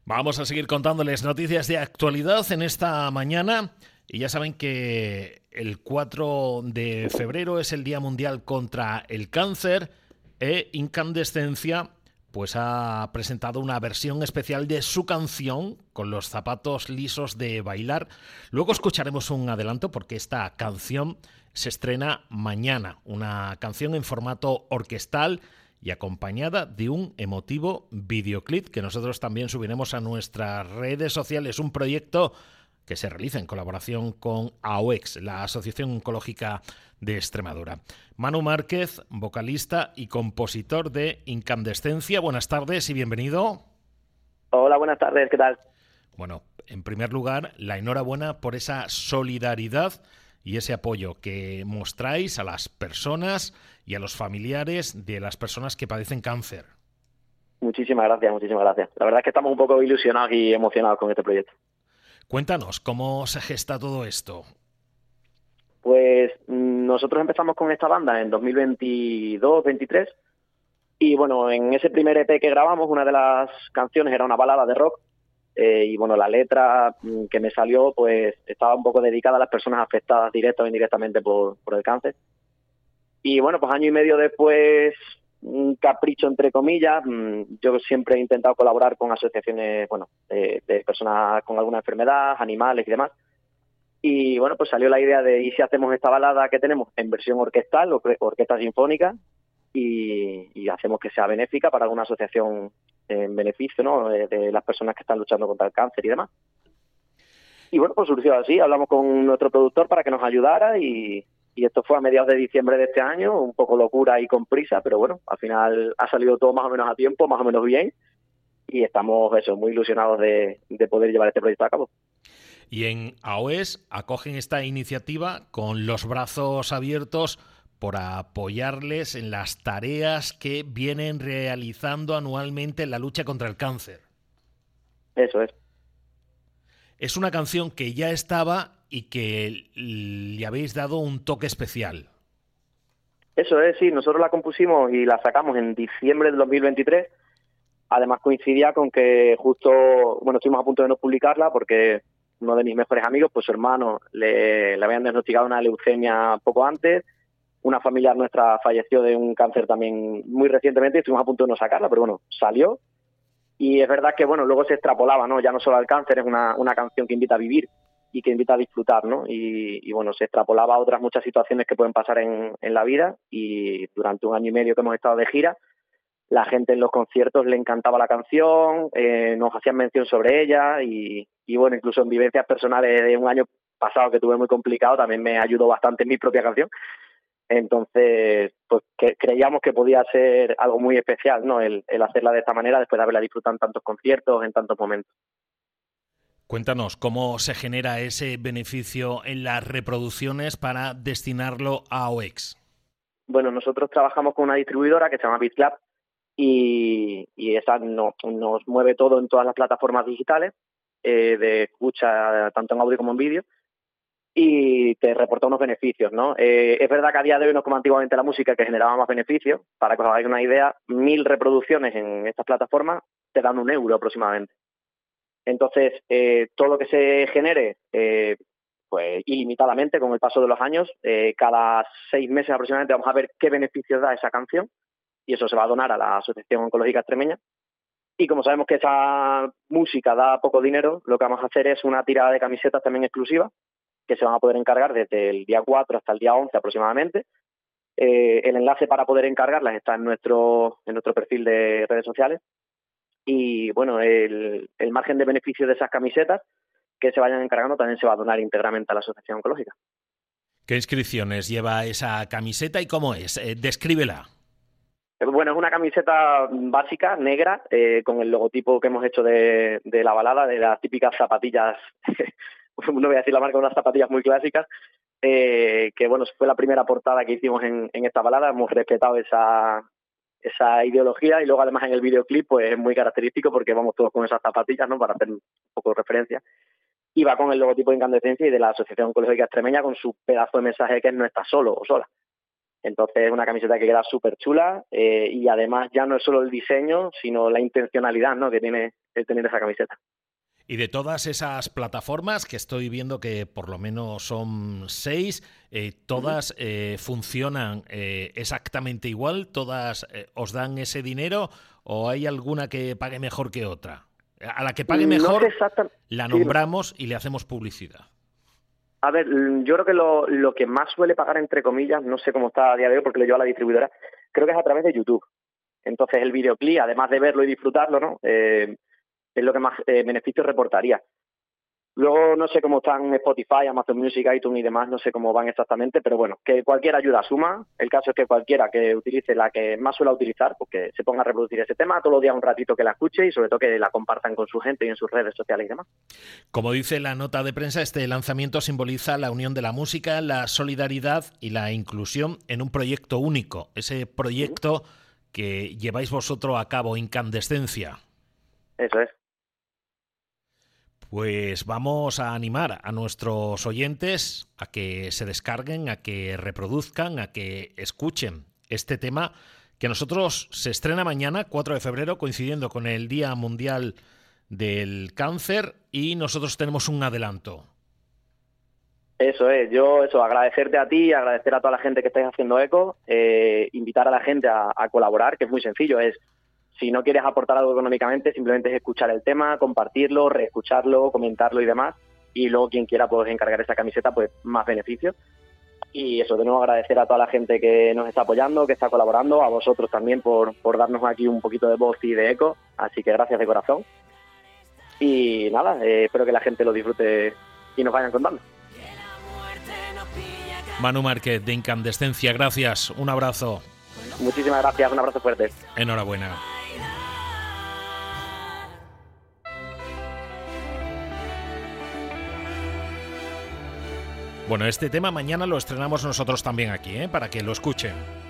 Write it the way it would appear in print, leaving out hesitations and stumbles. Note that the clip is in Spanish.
Vamos a seguir contándoles noticias de actualidad en esta mañana. Y ya saben que el 4 de febrero es el Día Mundial contra el Cáncer e Incandescencia pues ha presentado una versión especial de su canción con los zapatos lisos de bailar. Luego escucharemos un adelanto porque esta canción se estrena mañana, una canción en formato orquestal y acompañada de un emotivo videoclip que nosotros también subiremos a nuestras redes sociales, un proyecto que se realiza en colaboración con AOEX, la Asociación Oncológica de Extremadura. Manu Márquez, vocalista y compositor de Incandescencia. Buenas tardes y bienvenido. Hola, buenas tardes, ¿qué tal? Bueno, en primer lugar, la enhorabuena por esa solidaridad y ese apoyo que mostráis a las personas y a los familiares de las personas que padecen cáncer. Muchísimas gracias, muchísimas gracias. La verdad es que estamos un poco ilusionados y emocionados con este proyecto. Cuéntanos, ¿cómo se gesta todo esto? Pues nosotros empezamos con esta banda en 2022-23 y bueno, en ese primer EP que grabamos, una de las canciones era una balada de rock y bueno, la letra que me salió pues estaba un poco dedicada a las personas afectadas directa o indirectamente por el cáncer. Y bueno, pues año y medio después, un capricho entre comillas, yo siempre he intentado colaborar con asociaciones, bueno, de personas con alguna enfermedad, animales y demás. Y bueno, pues salió la idea de, ¿y si hacemos esta balada que tenemos en versión orquestal, orquesta sinfónica, y hacemos que sea benéfica para alguna asociación en beneficio, ¿no?, de las personas que están luchando contra el cáncer y demás? Y bueno, pues surgió así, hablamos con nuestro productor para que nos ayudara y esto fue a mediados de diciembre de este año, un poco locura y con prisa, pero bueno, al final ha salido todo más o menos a tiempo, más o menos bien, y estamos muy ilusionados de poder llevar este proyecto a cabo. Y en AOES acogen esta iniciativa con los brazos abiertos por apoyarles en las tareas que vienen realizando anualmente en la lucha contra el cáncer. Eso es. Es una canción que ya estaba y que le habéis dado un toque especial. Eso es, sí, nosotros la compusimos y la sacamos en diciembre del 2023. Además coincidía con que justo, bueno, estuvimos a punto de no publicarla porque uno de mis mejores amigos, pues su hermano, le habían diagnosticado una leucemia poco antes. Una familiar nuestra falleció de un cáncer también muy recientemente y estuvimos a punto de no sacarla, pero bueno, salió. Y es verdad que, bueno, luego se extrapolaba, ¿no? Ya no solo al cáncer, es una canción que invita a vivir y que invita a disfrutar, ¿no? Y bueno, se extrapolaba a otras muchas situaciones que pueden pasar en la vida y durante un año y medio que hemos estado de gira, la gente en los conciertos le encantaba la canción, nos hacían mención sobre ella y bueno, incluso en vivencias personales de un año pasado que tuve muy complicado, también me ayudó bastante en mi propia canción. Entonces, pues creíamos que podía ser algo muy especial, ¿no? El hacerla de esta manera después de haberla disfrutado en tantos conciertos, en tantos momentos. Cuéntanos, ¿cómo se genera ese beneficio en las reproducciones para destinarlo a AOEX? Bueno, nosotros trabajamos con una distribuidora que se llama BitClub y esa nos mueve todo en todas las plataformas digitales de escucha, tanto en audio como en vídeo, y te reporta unos beneficios, ¿no? Es verdad que a día de hoy no es como antiguamente la música, que generaba más beneficios. Para que os hagáis una idea, 1000 reproducciones en estas plataformas te dan €1 aproximadamente. Entonces, todo lo que se genere, pues ilimitadamente con el paso de los años, cada 6 meses aproximadamente vamos a ver qué beneficios da esa canción y eso se va a donar a la Asociación Oncológica Extremeña. Y como sabemos que esa música da poco dinero, lo que vamos a hacer es una tirada de camisetas también exclusiva que se van a poder encargar desde el día 4 hasta el día 11 aproximadamente. El enlace para poder encargarlas está en nuestro perfil de redes sociales. Y bueno, el margen de beneficio de esas camisetas que se vayan encargando también se va a donar íntegramente a la Asociación Oncológica. ¿Qué inscripciones lleva esa camiseta y cómo es? Descríbela. Bueno, es una camiseta básica, negra, con el logotipo que hemos hecho de la balada, de las típicas zapatillas, no voy a decir la marca, unas zapatillas muy clásicas, que bueno, fue la primera portada que hicimos en esta balada. Hemos respetado esa ideología y luego además en el videoclip pues es muy característico porque vamos todos con esas zapatillas, ¿no?, para hacer un poco de referencia. Y va con el logotipo de Incandescencia y de la Asociación Oncológica Extremeña con su pedazo de mensaje que es no estás solo o sola. Entonces es una camiseta que queda súper chula y además ya no es solo el diseño, sino la intencionalidad, ¿no?, que tiene el tener esa camiseta. Y de todas esas plataformas, que estoy viendo que por lo menos son 6, ¿todas funcionan exactamente igual? ¿Todas os dan ese dinero o hay alguna que pague mejor que otra? A la que pague mejor la nombramos y le hacemos publicidad. A ver, yo creo que lo que más suele pagar, entre comillas, no sé cómo está a día de hoy porque lo lleva la distribuidora, creo que es a través de YouTube. Entonces el videoclip, además de verlo y disfrutarlo, ¿no?, es lo que más beneficios reportaría. Luego no sé cómo están Spotify, Amazon Music, iTunes y demás, no sé cómo van exactamente, pero bueno, que cualquier ayuda suma. El caso es que cualquiera que utilice la que más suele utilizar, pues que se ponga a reproducir ese tema todos los días un ratito, que la escuche y sobre todo que la compartan con su gente y en sus redes sociales y demás. Como dice la nota de prensa, este lanzamiento simboliza la unión de la música, la solidaridad y la inclusión en un proyecto único. Ese proyecto que lleváis vosotros a cabo, Incandescencia. Eso es. Pues vamos a animar a nuestros oyentes a que se descarguen, a que reproduzcan, a que escuchen este tema que nosotros se estrena mañana, 4 de febrero, coincidiendo con el Día Mundial del Cáncer, y nosotros tenemos un adelanto. Eso es, agradecerte a ti, agradecer a toda la gente que estáis haciendo eco, invitar a la gente a colaborar, que es muy sencillo, si no quieres aportar algo económicamente, simplemente es escuchar el tema, compartirlo, reescucharlo, comentarlo y demás. Y luego quien quiera pues encargar esa camiseta, pues más beneficios. Y eso, de nuevo agradecer a toda la gente que nos está apoyando, que está colaborando, a vosotros también por darnos aquí un poquito de voz y de eco. Así que gracias de corazón. Y nada, espero que la gente lo disfrute y nos vayan contando. Manu Márquez, de Incandescencia, gracias, un abrazo. Muchísimas gracias, un abrazo fuerte. Enhorabuena. Bueno, este tema mañana lo estrenamos nosotros también aquí, para que lo escuchen.